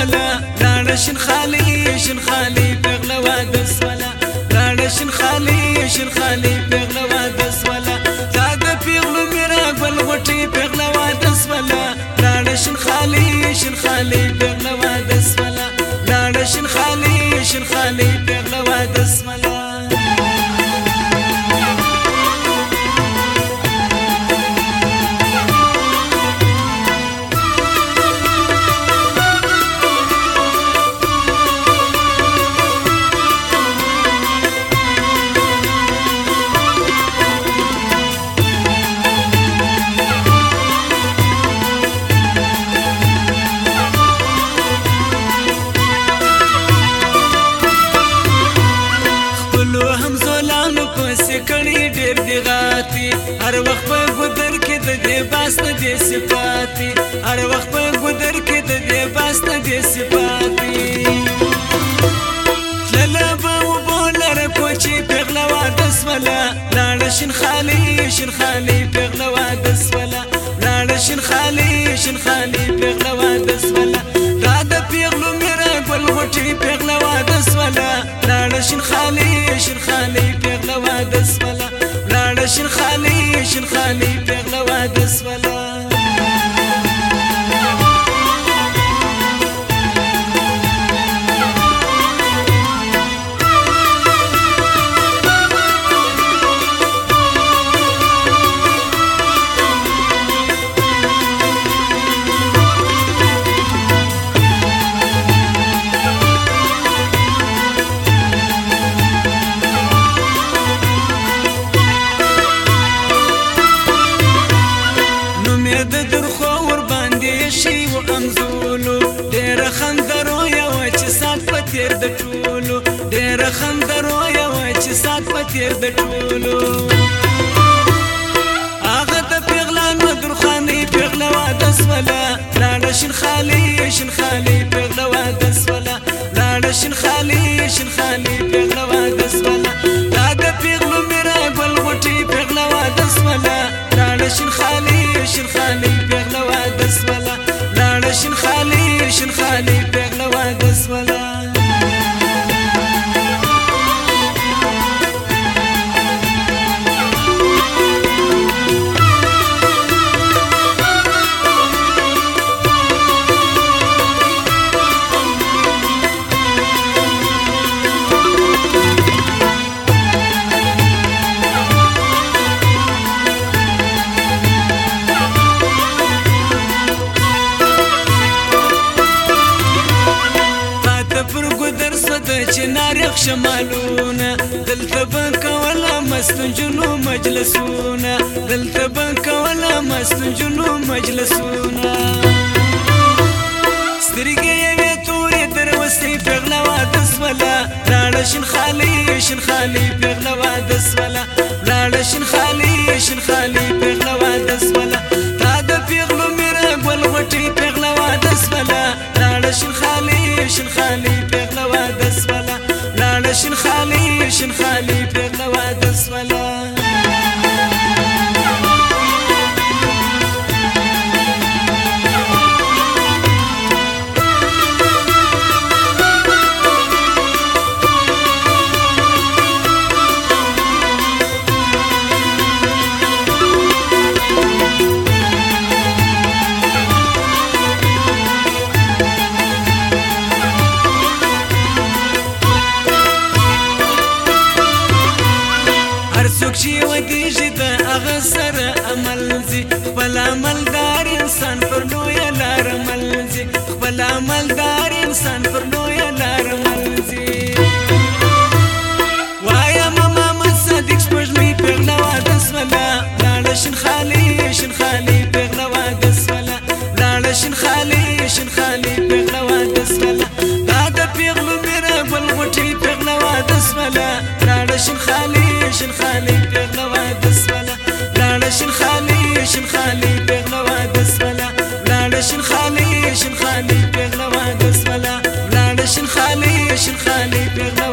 ولا لاړه شین خالي پیغله واده سوله لاړه شین خالي پیغله واده سوله تا د پیغلو میرا ګل غوټي پیغله واده سوله لاړه شین خالي پیغله واده سوله لاړه شین خالي پیغله واده سوله هر وخت په ګودر کې د دې باسته دې صفاتي هر وخت په ګودر کې د دې باسته دې صفاتي تلله به وبولر کوچي پیغله واده سوله لاړه شین خالي پیغله واده سوله لاړه شین خالي پیغله واده سوله دا د پیغلو میرا ګل غوټي پیغله واده سوله لاړه شین خالي پیغله واده سوله لاړه شین خالي پیغله واده سوله د درخو ور باندې شي و امزولو ډېر خندرو یو چې سات په تیر د ټولو ډېر خندرو یو چې سات په تیر د ټولو هغه د پیغلانو درخاني پیغله واده سوله لاړه شین خالي پیغله واده سوله لاړه شین خالي پیغله واده سوله دا د پیغلو میرا ګل غوټي پیغله واده سوله لاړه شین خالي پیغله واده سوله لاړه شین خالي پیغله واده سوله چنارخ شمالونه دلته بنکوله مستنجنو مجلسونه دلته بنکوله مستنجنو مجلسونه سترګې یې تورې دروستې پیغله واده سوله لاړه شین خالي پیغله واده سوله لاړه شین خالي پیغله واده سوله تا د پیغلو میرا ګل غوټي پیغله واده سوله لاړه شین خالي پیغله واده سوله لاړه شین خالي پیغله واده سوله څوک چې ودیږي د هغه سره عمل ځي خپل عملدار انسان پر لویه لار مل ځي خپل عملدار انسان پر لویه لار مل ځي وایم محمد صادق سپوږمۍ پیغله واده سوله لاړه شین خالي پیغله واده سوله لاړه شین خالي پیغله واده سوله دا د پیغلو میرا ګل غوټي پیغله واده سوله لاړه شین خالي پیغله واده سوله لاړه شین خالي پیغله واده سوله لاړه شین خالي پیغله واده سوله لاړه شین خالي پیغله